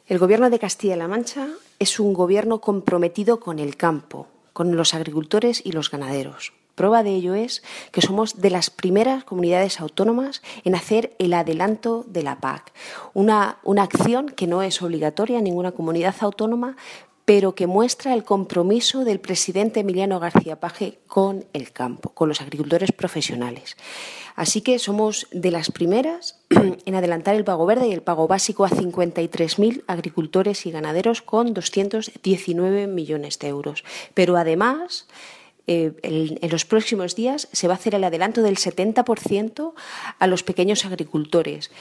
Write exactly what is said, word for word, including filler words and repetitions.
El Gobierno de Castilla-La Mancha es un gobierno comprometido con el campo, con los agricultores y los ganaderos. Prueba de ello es que somos de las primeras comunidades autónomas en hacer el adelanto de la P A C, una, una acción que no es obligatoria en ninguna comunidad autónoma, pero que muestra el compromiso del presidente Emiliano García Paje con el campo, con los agricultores profesionales. Así que somos de las primeras en adelantar el pago verde y el pago básico a cincuenta y tres mil agricultores y ganaderos con doscientos diecinueve millones de euros. Pero además, eh, el, en los próximos días se va a hacer el adelanto del setenta por ciento a los pequeños agricultores.